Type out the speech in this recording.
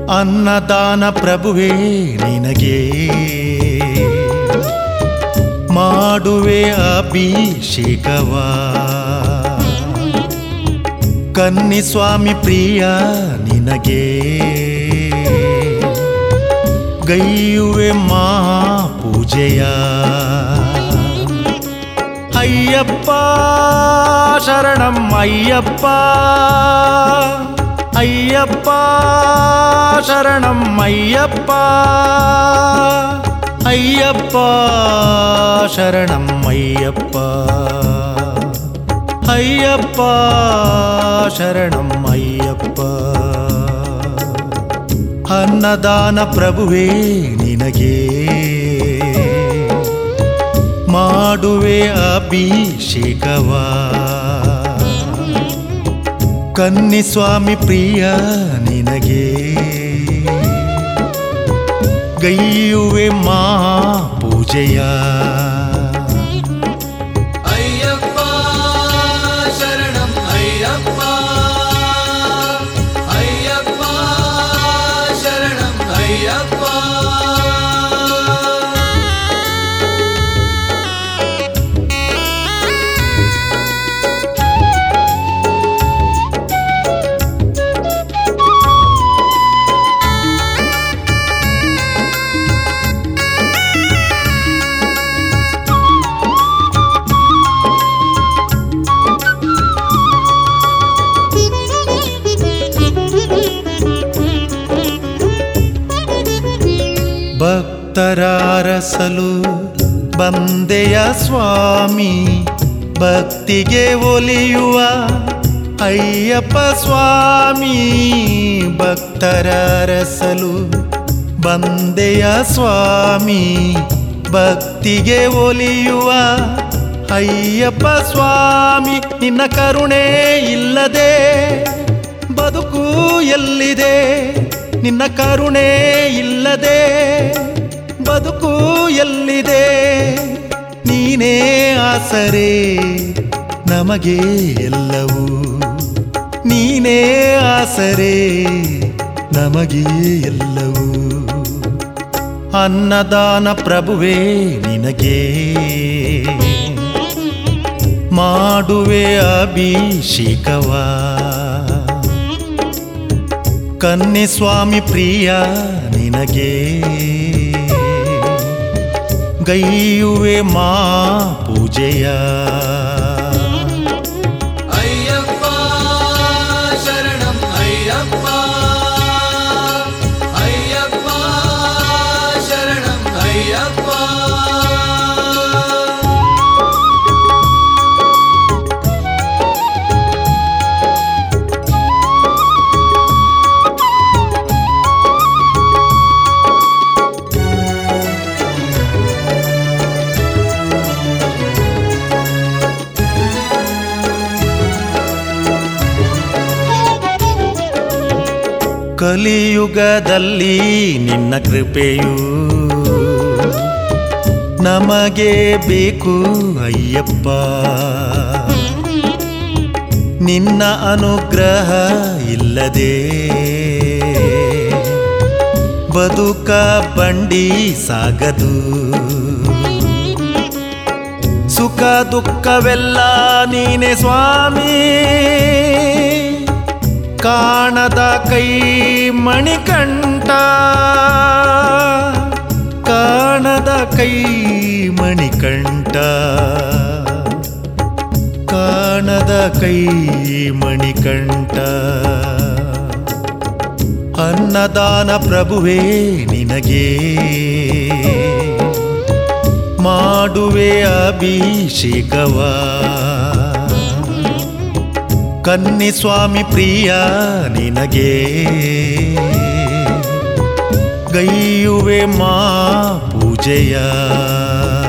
ಅನ್ನದಾನ ಪ್ರಭುವೇ ನಿನಗೆ ಮಾಡುವೆ ಅಭಿಷೇಕವ. ಕನ್ನಿಸ್ವಾಮಿ ಪ್ರಿಯ ನಿನಗೆ ಗೈಯುವೆ ಮಹಾಪೂಜೆಯ. ಅಯ್ಯಪ್ಪ ಶರಣಂ ಅಯ್ಯಪ್ಪ, ಅಯ್ಯಪ್ಪ ಶರಣಂ ಅಯ್ಯಪ್ಪ, ಅಯ್ಯಪ್ಪ ಶರಣಂ ಅಯ್ಯಪ್ಪ, ಅಯ್ಯಪ್ಪ ಶರಣಂ ಅಯ್ಯಪ್ಪ. ಅನ್ನದಾನ ಪ್ರಭುವೇ ನಿನಗೆ ಮಾಡುವೆ ಅಭಿಷೇಕವ. ಕನ್ನಿಸ್ವಾಮಿ ಪ್ರಿಯ ನಿನಗೆ ಗೈಯುವೆ ಮಹಾಪೂಜೆಯ. ಅಯ್ಯಪ್ಪ ಶರಣಂ ಅಯ್ಯಪ್ಪ, ಅಯ್ಯಪ್ಪ ಶರಣಂ ಅಯ್ಯಪ್ಪ. ಭಕ್ತರ ಅರಸಲು ಬಂದೆಯ ಸ್ವಾಮಿ, ಭಕ್ತಿಗೆ ಒಲಿಯುವ ಅಯ್ಯಪ್ಪ ಸ್ವಾಮಿ. ಭಕ್ತರ ಅರಸಲು ಬಂದೆಯ ಸ್ವಾಮಿ, ಭಕ್ತಿಗೆ ಒಲಿಯುವ ಅಯ್ಯಪ್ಪ ಸ್ವಾಮಿ. ನಿನ್ನ ಕರುಣೆ ಇಲ್ಲದೆ ಬದುಕು ಎಲ್ಲಿದೆ, ನಿನ್ನ ಕರುಣೆ ಇಲ್ಲದೆ ಬದುಕು ಎಲ್ಲಿದೆ. ನೀನೇ ಆಸರೆ ನಮಗೆ ಎಲ್ಲವೂ, ನೀನೇ ಆಸರೆ ನಮಗೆ ಎಲ್ಲವೂ. ಅನ್ನದಾನ ಪ್ರಭುವೇ ನಿನಗೆ ಮಾಡುವೆ ಅಭಿಷೇಕವ. ಕನ್ನಿಸ್ವಾಮಿ ಪ್ರಿಯ ನಿನಗೆ ಗೈಯುವೆ ಮಹಾಪೂಜೆಯ. ಅಯ್ಯಪ್ಪ ಶರಣಂ ಅಯ್ಯಪ್ಪ, ಅಯ್ಯಪ್ಪ ಶರಣಂ ಅಯ್ಯಪ್ಪ. ಕಲಿಯುಗದಲ್ಲಿ ನಿನ್ನ ಕೃಪೆಯು ನಮಗೆ ಬೇಕು ಅಯ್ಯಪ್ಪ. ನಿನ್ನ ಅನುಗ್ರಹ ಇಲ್ಲದೆ ಬದುಕ ಬಂಡಿ ಸಾಗದು. ಸುಖ ದುಃಖವೆಲ್ಲ ನೀನೆ ಸ್ವಾಮಿ, ಕಾಣದ ಕೈ ಮಣಿಕಂಠ, ಕಾಣದ ಕೈ ಮಣಿಕಂಠ, ಕಾಣದ ಕೈ ಮಣಿಕಂಠ. ಅನ್ನದಾನ ಪ್ರಭುವೇ ನಿನಗೆ ಮಾಡುವೆ ಅಭಿಷೇಕವ. ಕನ್ನಿಸ್ವಾಮಿ ಪ್ರಿಯ ನಿನಗೆ ಗೈಯುವೆ ಮಹಾಪೂಜೆಯ.